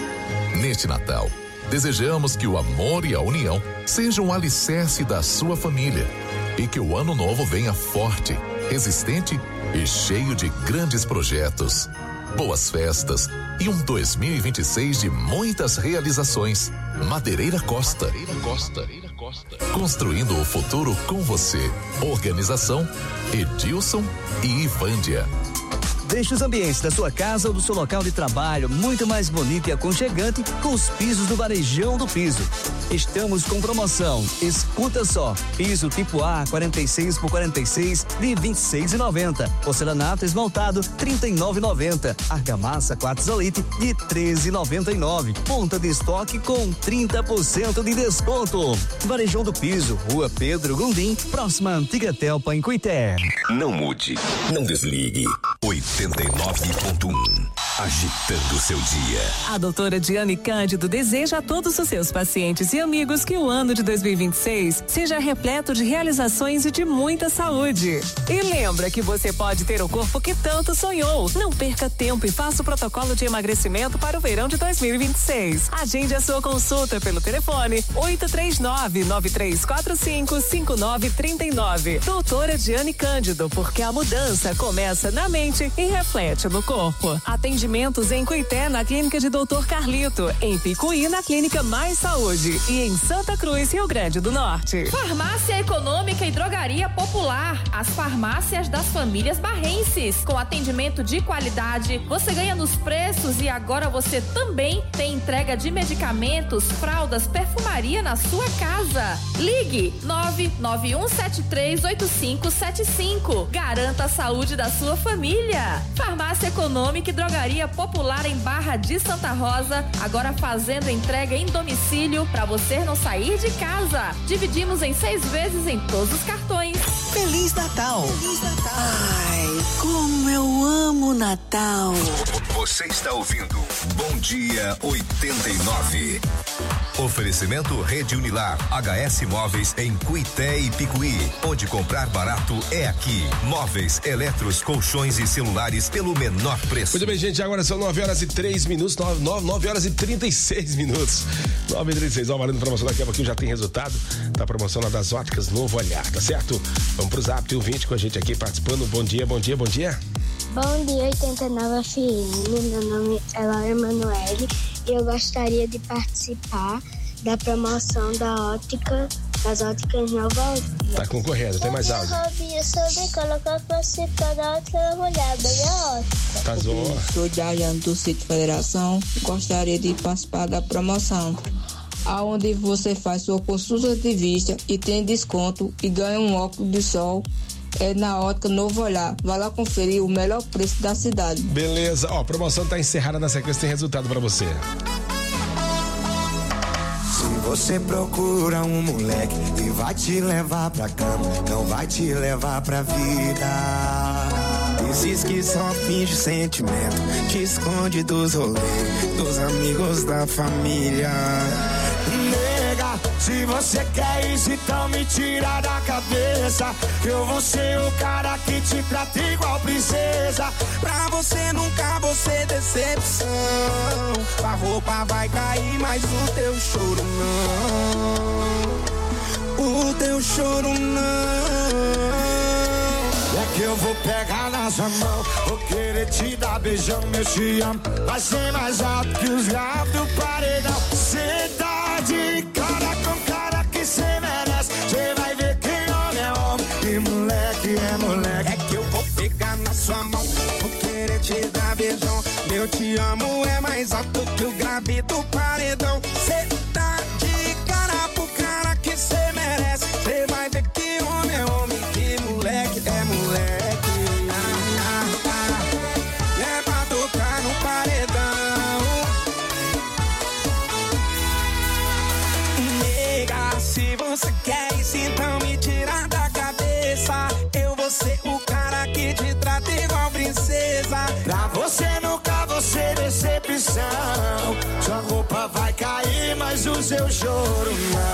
Neste Natal, desejamos que o amor e a união sejam o alicerce da sua família e que o ano novo venha forte, resistente e cheio de grandes projetos. Boas festas e um dois mil e vinte e seis de muitas realizações. Madeireira Costa. Madeireira Costa. Construindo o futuro com você. Organização Edilson e Ivândia. Deixe os ambientes da sua casa ou do seu local de trabalho muito mais bonito e aconchegante com os pisos do Varejão do Piso. Estamos com promoção. Escuta só. Piso tipo A quarenta e seis por quarenta e seis de vinte e seis reais e noventa centavos. Porcelanato esmaltado trinta e nove reais e noventa centavos. Argamassa quartzolite de treze reais e noventa e nove centavos. Ponta de estoque com trinta por cento de desconto. Varejão do Piso, Rua Pedro Gondim, próxima à Antiga Telpa em Cuité. Não mude, não desligue. oitenta e nove ponto um. Agitando o seu dia. A doutora Diane Cândido deseja a todos os seus pacientes e amigos que o ano de dois mil e vinte e seis seja repleto de realizações e de muita saúde. E lembra que você pode ter o corpo que tanto sonhou. Não perca tempo e faça o protocolo de emagrecimento para o verão de dois mil e vinte e seis. Agende a sua consulta pelo telefone oito três nove, nove três quatro cinco, cinco nove três nove. Doutora Diane Cândido, porque a mudança começa na mente e reflete no corpo. Atendimentos em Cuité, na Clínica de doutor Carlito, em Picuí, na Clínica Mais Saúde e em Santa Cruz, Rio Grande do Norte. Farmácia Econômica e Drogaria Popular, as farmácias das famílias barrenses, com atendimento de qualidade, você ganha nos preços e agora você também tem entrega de medicamentos, fraldas, perfumaria na sua casa. Ligue nove nove um sete três oito cinco sete cinco. Garanta a saúde da sua família. Farmácia Econômica e Drogaria Popular em Barra de Santa Rosa, agora fazendo entrega em domicílio para você não sair de casa. Dividimos em seis vezes em todos os cartões. Feliz Natal! Feliz Natal! Ai, como eu amo Natal! Você está ouvindo Bom Dia oitenta e nove. Oferecimento Rede Unilar, H S Móveis em Cuité e Picuí. Onde comprar barato é aqui. Móveis, eletros, colchões e celulares pelo menor preço. Muito bem, gente, agora são nove horas e três minutos, nove horas e trinta e seis minutos. nove e trinta e seis, ó, valendo promoção daqui a pouquinho já tem resultado da promoção lá das óticas Novo Olhar, tá certo? Vamos pro Zap, tem um vinte com a gente aqui participando. Bom dia, bom dia, bom dia. Bom dia, oitenta e nove F M. Meu nome é Laura Emanuele e eu gostaria de participar da promoção da ótica As óticas Nova. Tá concorrendo, tem mais áudio. Eu sou de colocar classificada a ótica mulher, bem ótica. Tá zoa. Sou Diane do Sítio Federação. Gostaria de participar da promoção, aonde você faz sua consulta de vista e tem desconto e ganha um óculos de sol. É na ótica Novo Olhar. Vai lá conferir o melhor preço da cidade. Beleza. Ó, a promoção tá encerrada, na sequência tem resultado pra você. Se você procura um moleque que vai te levar pra cama, não vai te levar pra vida. Esses que só finge sentimento, te esconde dos rolês, dos amigos da família. Nega, se você quer isso, então me tira da cabeça. Eu vou ser o cara que te trata igual princesa. Pra você nunca vou ser decepção. A roupa vai cair, mas o teu choro não. O teu choro não. É que eu vou pegar na sua mão, vou querer te dar beijão, meu te amo. Vai ser mais alto que os graves do paredão. Cê tá de cara com cara que cê merece. Cê vai ver que homem é homem e moleque é moleque. É que eu vou pegar na sua mão, vou querer te dar beijão. Meu te amo é mais alto que o grave do paredão. Cê tá de cara pro cara que cê merece. Cê vai ver que homem é homem e moleque é moleque. Ah, ah, ah. É pra tocar no paredão. Nega, se você quer isso, então me tira da cabeça. Eu vou ser o cara que te trata igual princesa. Pra você nunca vou ser decepção. Sua roupa vai cair, mas o seu choro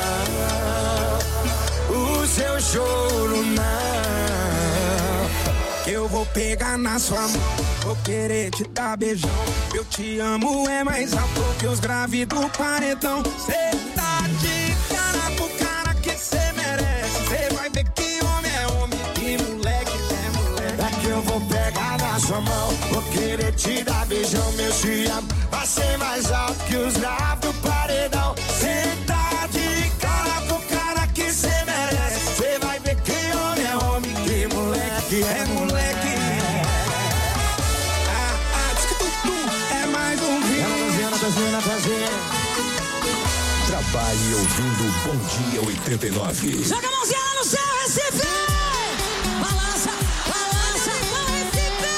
não. O seu choro não. Eu vou pegar na sua mão, vou querer te dar beijão. Eu te amo é mais alto que os graves do paredão. Cê tá de cara pro cara que cê merece. Cê vai ver que homem é homem e moleque é moleque. É que eu vou pegar na sua mão, vou querer te dar beijão, meu te amo. Vai ser mais alto que os graves do paredão. Cê tá de cara pro cara que cê merece. Cê vai ver que homem é homem e moleque é moleque. Ah, ah, diz que tu, tu é mais um vídeo. Ela fazendo, fazendo. Trabalhe ouvindo Bom Dia oitenta e nove. Joga a mãozinha lá no céu, Recife! Balança, balança, Recife!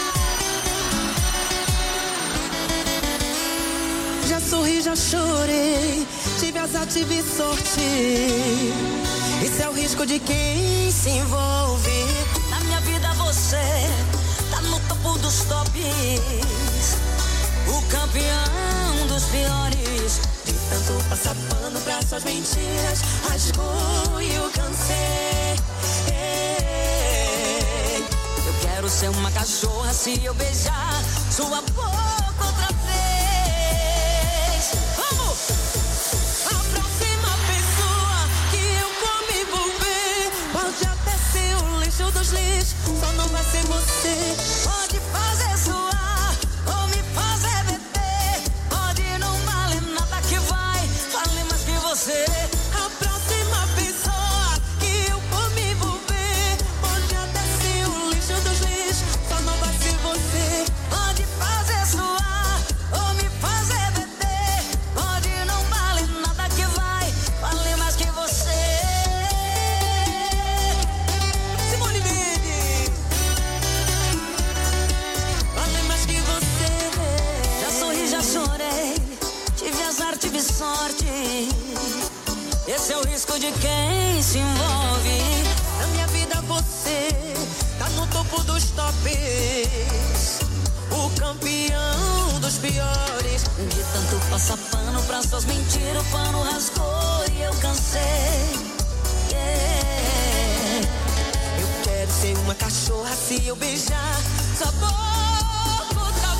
Já sorri, já chorei, tive azar, tive sorte. Esse é o risco de quem se envolve. Na minha vida você tá no topo dos tops, o campeão dos piores. De tanto passar pano pra suas mentiras, rasgou e eu cansei. Eu quero ser uma cachorra se eu beijar sua boca outra vez. Vamos! A próxima pessoa que eu vou me envolver pode até ser o lixo dos lixos, só não vai ser você. Pode fazer suar ou me fazer beber, pode não vale nada que vai, vale mais que você. A próxima pessoa que eu vou me envolver pode até ser o lixo dos lixos, só não vai ser você. Pode fazer suar ou me fazer beber, pode não vale nada que vai, vale mais que você. Simone Mendes, vale mais que você. Já sorri, já chorei, tive azar, tive sorte. Esse é o risco de quem se envolve. Na minha vida você tá no topo dos tops, o campeão dos piores. De tanto passar pano pra suas mentiras, o pano rasgou e eu cansei. Yeah. Eu quero ser uma cachorra se eu beijar sua boca outra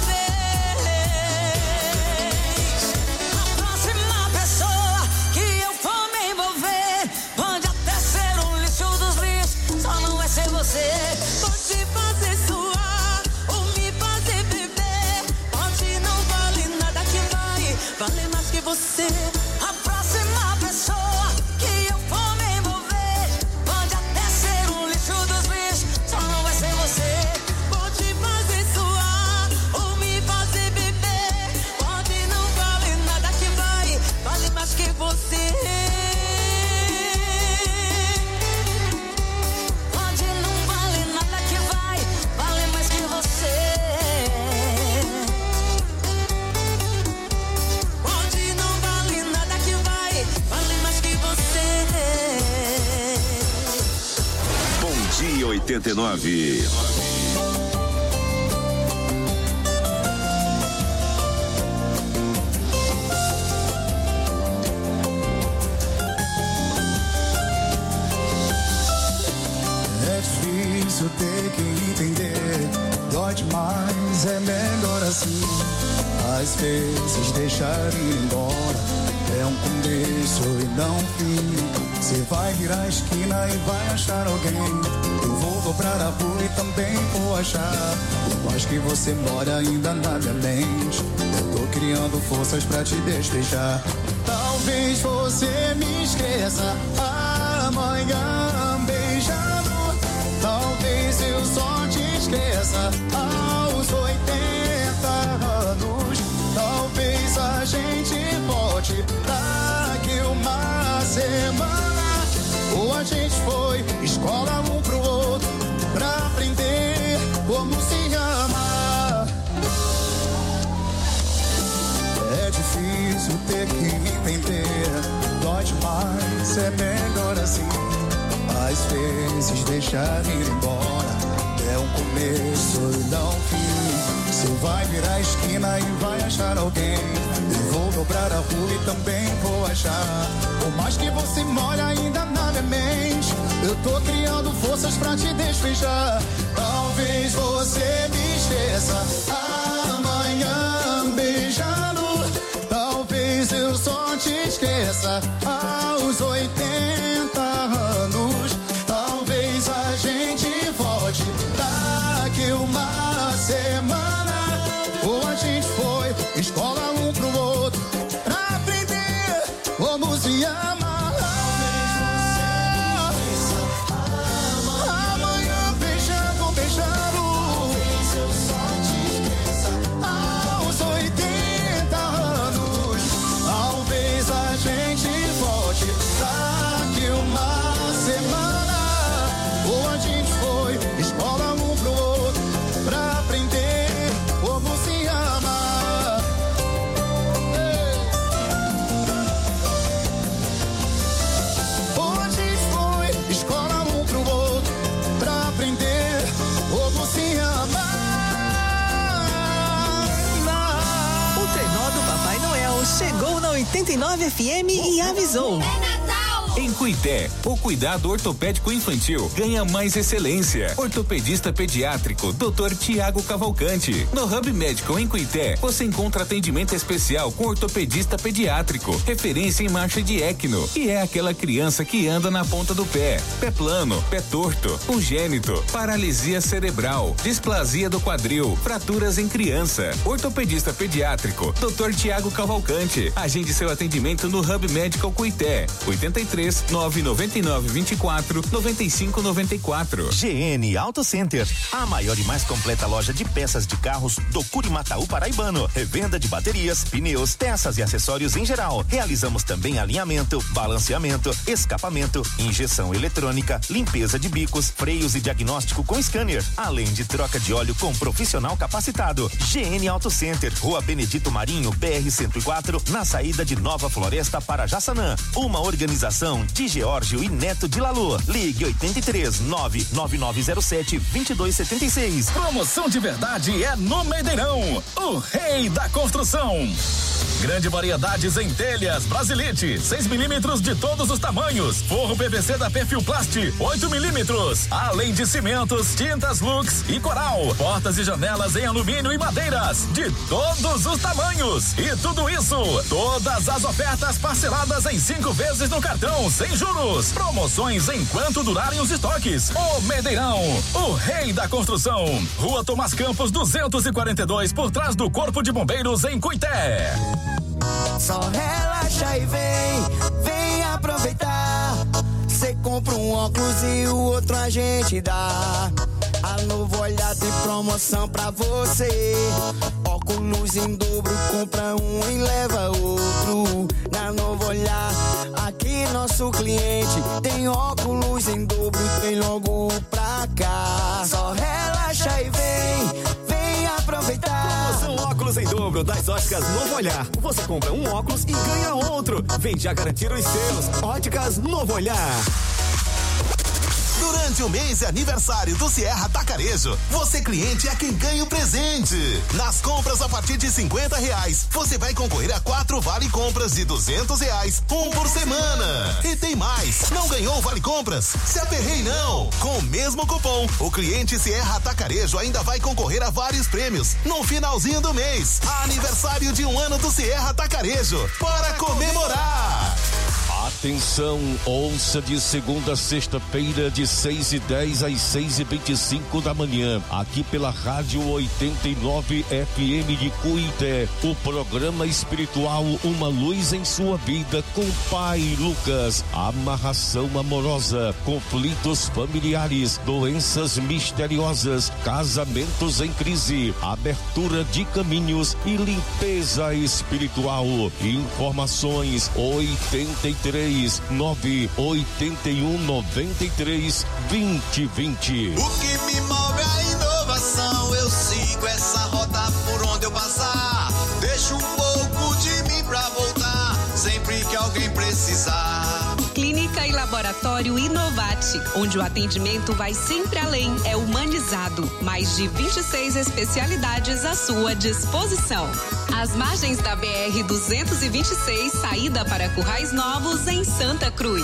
vez. A próxima pessoa que eu for me envolver pode até ser um lixo dos lixos, só não vai ser você. Pode fazer suar ou me fazer beber, pode não vale nada que vai, vale mais que você. A próxima pessoa que eu for me oitenta e nove. É difícil ter que entender, dói demais, é melhor assim. Às vezes deixar ir embora é um começo e não um fim. Você vai virar a esquina e vai achar alguém. Eu vou dobrar a rua e também vou achar. Por mais que você mora ainda na minha mente, eu tô criando forças pra te despejar. Talvez você me esqueça amanhã beijando. Talvez eu só te esqueça aos oitenta anos. Talvez a gente volte daqui uma semana. Ou a gente foi escola um pro outro pra aprender como se ama. É difícil ter que entender, dói demais, é melhor assim. Às vezes deixar ir embora é um começo e não um fim. Você vai virar a esquina e vai achar alguém. Eu vou dobrar a rua e também vou achar. Por mais que você more ainda na minha mente, eu tô criando forças pra te despejar. Talvez você me esqueça amanhã beijando. Talvez eu só te esqueça aos oitenta anos. Talvez a gente volte daqui uma semana. Ou a gente foi escola um pro outro pra aprender como se ama. Amanhã beijando, beijando. Talvez eu só te esqueça aos oitenta anos. Talvez a gente volte daqui uma semana. Ou a gente foi escola um pro outro pra aprender como se ama. Ou a gente foi escola um pro outro pra aprender como se ama. O trenó do Papai Noel chegou na oitenta e nove F M e avisou. Em Cuité, o cuidado ortopédico infantil ganha mais excelência. Ortopedista pediátrico, doutor Tiago Cavalcante. No Hub Medical em Cuité, você encontra atendimento especial com ortopedista pediátrico, referência em marcha de Ecno, e é aquela criança que anda na ponta do pé, pé plano, pé torto, congênito, paralisia cerebral, displasia do quadril, fraturas em criança. Ortopedista pediátrico, doutor Tiago Cavalcante. Agende seu atendimento no Hub Medical Cuité, oitenta e três, nove nove nove, vinte e quatro, noventa e cinco, noventa e quatro. G N Auto Center, a maior e mais completa loja de peças de carros do Curimataú paraibano. Revenda de baterias, pneus, peças e acessórios em geral. Realizamos também alinhamento, balanceamento, escapamento, injeção eletrônica, limpeza de bicos, freios e diagnóstico com scanner, além de troca de óleo com profissional capacitado. G N Auto Center, Rua Benedito Marinho, B R cento e quatro, na saída de Nova Floresta para Jaçanã. Uma organização de Geórgio e Neto de Lalu. Ligue oitenta e três, nove nove nove zero sete, vinte e dois setenta e seis. Promoção de verdade é no Medeirão, o rei da construção. Grande variedades em telhas, Brasilite, seis milímetros de todos os tamanhos. Forro P V C da Perfilplast, oito milímetros. Além de cimentos, tintas Lux e Coral. Portas e janelas em alumínio e madeiras, de todos os tamanhos. E tudo isso, todas as ofertas parceladas em cinco vezes no cartão, sem juros. Promoções enquanto durarem os estoques. O Medeirão, o rei da construção. Rua Tomás Campos, duzentos e quarenta e dois, por trás do Corpo de Bombeiros, em Cuité. Só relaxa e vem, vem aproveitar. Cê compra um óculos e o outro a gente dá. A Novo Olhar tem promoção pra você. Óculos em dobro, compra um e leva outro. Na Novo Olhar, aqui nosso cliente tem óculos em dobro e tem logo pra cá. Só relaxa e vem, vem aproveitar. Promoção óculos em dobro das óticas Novo Olhar. Você compra um óculos e ganha outro. Vem já garantir os seus. Óticas Novo Olhar. Durante o mês de aniversário do Sierra Atacarejo, você cliente é quem ganha o presente. Nas compras a partir de cinquenta reais, você vai concorrer a quatro vale compras de duzentos reais, um por semana. E tem mais, não ganhou o vale compras? Se aperrei não. Com o mesmo cupom, o cliente Sierra Atacarejo ainda vai concorrer a vários prêmios no finalzinho do mês. Aniversário de um ano do Sierra Atacarejo. Para comemorar. Atenção, ouça de segunda a sexta-feira, de seis e dez às seis e vinte e cinco da manhã, aqui pela Rádio oitenta e nove F M de Cuité, o programa espiritual Uma Luz em Sua Vida com Pai Lucas. Amarração amorosa, conflitos familiares, doenças misteriosas, casamentos em crise, abertura de caminhos e limpeza espiritual. Informações oitenta e três nove oito um nove três vinte vinte. O que me move é a inovação. Eu sigo essa rota por onde eu passar. Deixo um pouco de mim pra voltar sempre que alguém precisar. Clínica e Laboratório Inovate, onde o atendimento vai sempre além, é humanizado. Mais de vinte e seis especialidades à sua disposição. Às margens da B R duzentos e vinte e seis, saída para Currais Novos, em Santa Cruz.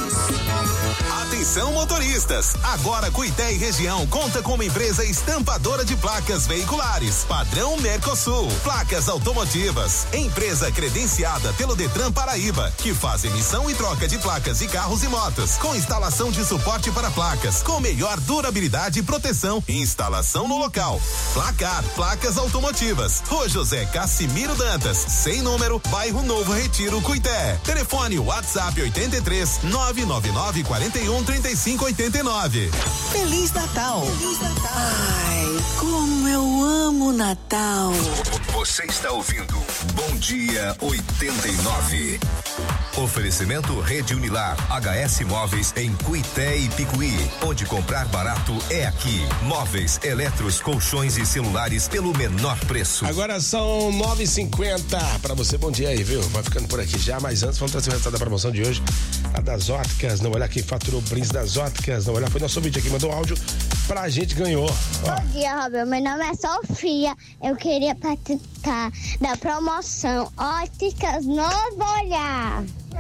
Atenção motoristas, agora Cuité e região conta com uma empresa estampadora de placas veiculares, padrão Mercosul, placas automotivas, empresa credenciada pelo Detran Paraíba, que faz emissão e troca de placas de carros e motos, com instalação de suporte para placas, com melhor durabilidade e proteção, instalação no local. Placar, placas automotivas, Rua José Cassimiro Dantas, sem número, bairro Novo Retiro, Cuité. Telefone WhatsApp oitenta e três nove nove nove quatro um três cinco oito nove. Feliz Natal. Feliz Natal. Ai, como eu amo Natal. Você está ouvindo Bom Dia oitenta e nove. Oferecimento Rede Unilar, H S Móveis em Cuité e Picuí. Onde comprar barato é aqui. Móveis, eletros, colchões e celulares pelo menor preço. Agora são nove e cinquenta. Pra você, bom dia aí, viu? Vai ficando por aqui já, mas antes vamos trazer o resultado da promoção de hoje. A das óticas, não olhar quem faturou brindes das óticas, não olhar, foi nosso vídeo aqui, mandou áudio pra gente, ganhou. Ó. Bom dia, Robert, meu nome é Sofia, eu queria participar da promoção Óticas Novo Olhar.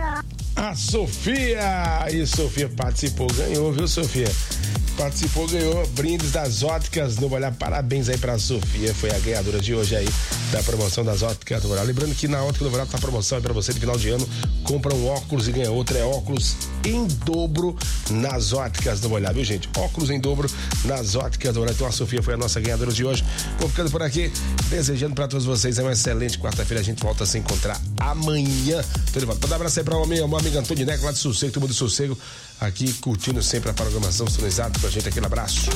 A Sofia! E Sofia participou, ganhou, viu, Sofia? Participou, ganhou brindes das óticas Novo Olhar. Parabéns aí pra Sofia, foi a ganhadora de hoje aí da promoção das óticas Novo Olhar. Lembrando que na ótica Novo Olhar tá a promoção aí pra você de final de ano, compra um óculos e ganha outro, é óculos em dobro nas óticas Novo Olhar, viu, gente? Óculos em dobro nas óticas Novo Olhar. Então a Sofia foi a nossa ganhadora de hoje. Vou ficando por aqui, desejando pra todos vocês uma excelente quarta-feira. A gente volta a se encontrar amanhã. Tudo bom? Pode dar um abraço aí pra uma amiga, uma amiga Antônio Neco, lá de Sossego, todo mundo de Sossego, aqui curtindo sempre a programação, sintonizado com a gente. Aquele abraço.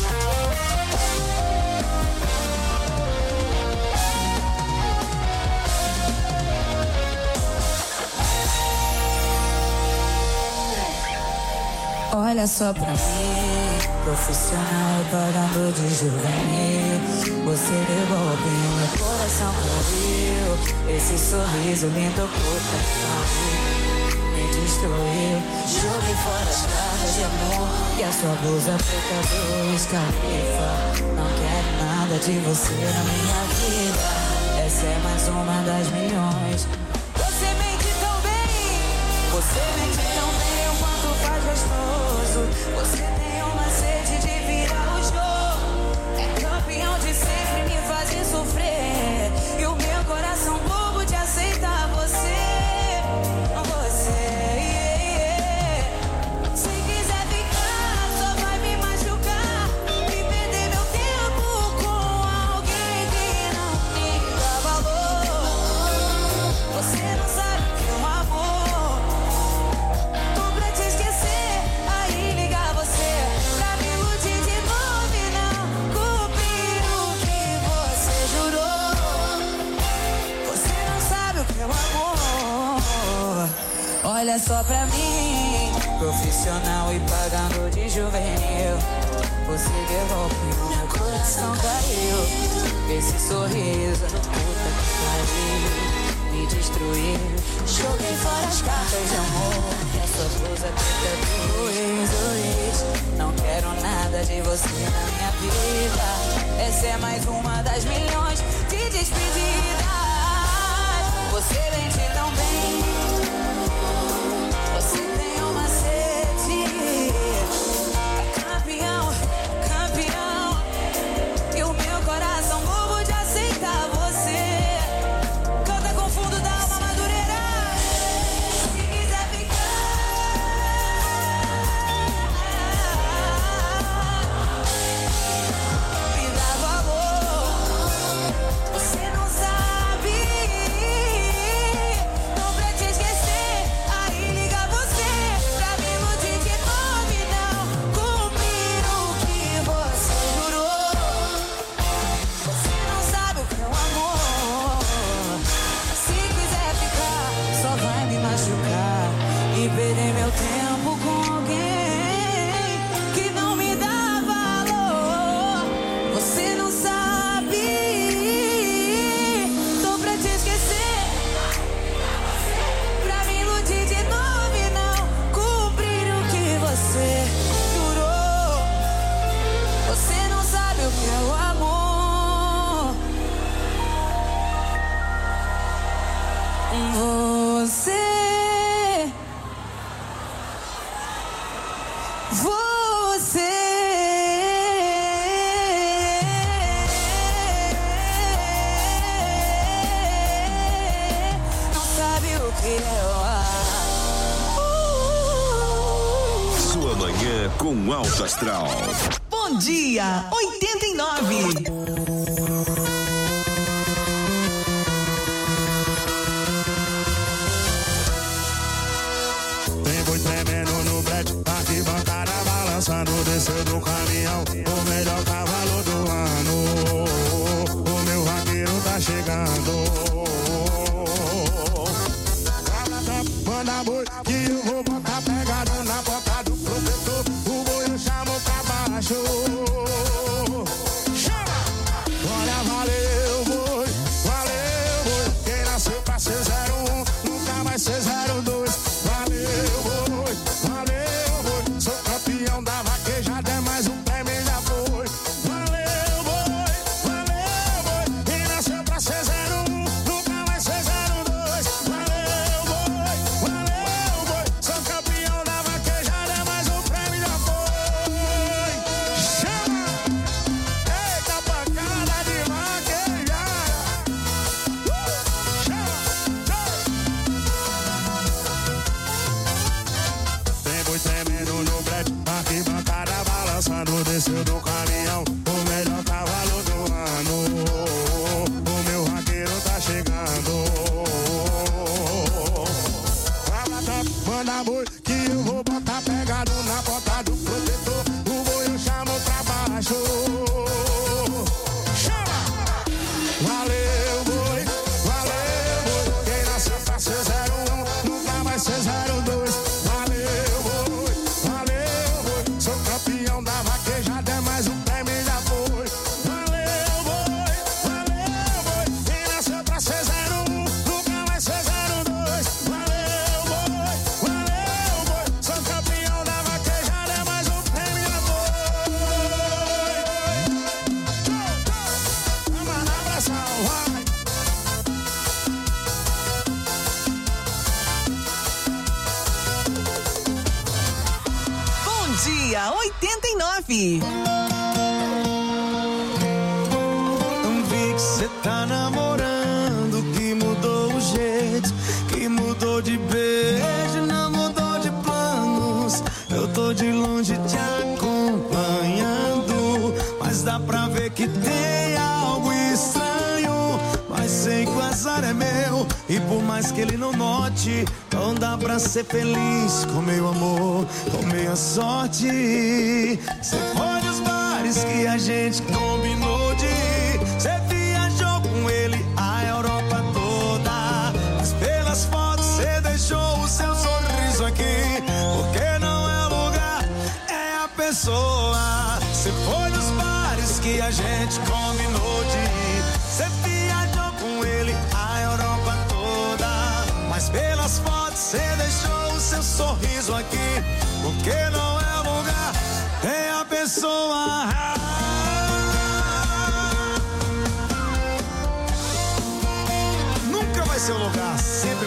Olha só pra mim, profissional pagando de juvenil. Você devolveu meu coração pra esse sorriso lindo puta me destruiu. Joguei fora as cartas de amor e a sua blusa preta do escalifa. Não quero nada de você na minha vida. Essa é mais uma das milhões. Você mente tão bem, você mente tão bem o quanto faz gostoso. Você tem uma sede de virar o jogo. É campeão de sempre me fazer sofrer. E o meu coração bobo de aceitar você. Você, yeah, yeah. Se quiser ficar, só vai me machucar. E perder meu tempo com alguém que não me dá valor. Você não sabe o que é um amor. Tô pra te esquecer, aí ligar você pra me iludir de novo e não cumprir o que você jurou. Você não sabe o que é um amor. Olha só pra mim, profissional e pagando de juvenil. Você devolve, meu coração caiu. Esse sorriso, puta que pariu, me destruiu. Joguei joguei fora as cartas de amor. Essa blusa preta do Luiz, Luiz. Não quero nada de você na minha vida. Essa é mais uma das milhões de despedidas. Você vende tão bem. Você tem uma sede. Campeão, campeão. E o meu coração bobo de aceitar você. Canta com fundo da alma madureira. Se quiser ficar, me dá valor. Você não sabe. Não pra te esquecer. Aí liga você pra me iludir de novo e não cumprir o que você jurou. Você não sabe o que é o amor. Se quiser ficar, só vai me machucar e perder meu tempo com alguém que não me dá valor. Você não sabe. Tô pra te esquecer, pra me iludir de novo e não cumprir o que você jurou. Você não sabe o que é o amor. Você Você não sabe o que é o amor. Sua manhã com alto astral. Bom dia, oitenta e nove. Tem boi tremendo no brete, arquibancada balançando, desceu do caminhão, o melhor cavalo do ano. O meu vaqueiro tá chegando. Manda boi que eu vou botar pegado na bota do protetor. O boi eu chamo pra baixo. Chama! Olha, valeu boi, valeu boi. Quem nasceu pra ser zero um, nunca vai ser zero dois. Valeu boi, valeu boi. Sou campeão da vaquejada, é mais um prêmio já foi. Valeu boi, valeu boi. Quem nasceu pra ser zero um, nunca vai ser zero dois. Valeu boi, valeu boi. Sou campeão da vaquejada, é mais um prêmio já foi. Chama! Eita pancada de vaquejada. Uh! Chama! Tem boi tremendo no brete, arquibancada balançando, desceu do caminhão, o melhor cavalo do ano. O meu vaqueiro tá chegando. Manda boi que eu vou botar pegado na bota do protetor. O boi eu chamo pra baixo. Chama! Valeu boi, valeu boi. Quem nasceu pra ser zero um, nunca vai ser zero dois. Valeu boi, valeu boi. Sou campeão da vaquejada, é mais um prêmio já foi. Valeu boi, valeu boi. Quem nasceu pra ser zero um, nunca vai ser zero dois. Valeu boi, valeu boi. Sou campeão da vaquejada, é mais um prêmio já foi. Vamos na abração, vai. Bom dia, oitenta e nove. Vi que cê tá namorando, que mudou o jeito, que mudou de beijo, não mudou de planos. Eu tô de longe te acompanhando, mas dá pra ver que tem algo estranho. Mas sei que o azar é meu, e por mais que ele não note, não dá pra ser feliz com meu amor, com minha sorte. Cê foi nos bares que a gente combinou de ir, cê viajou com ele a Europa toda, mas pelas fotos cê deixou o seu sorriso aqui, porque não é o lugar, é a pessoa. Cê foi nos bares que a gente combinou de ir, cê viajou com ele a Europa toda, mas pelas fotos Você deixou o seu sorriso aqui, porque não é lugar, é a pessoa. Nunca vai ser o lugar, sempre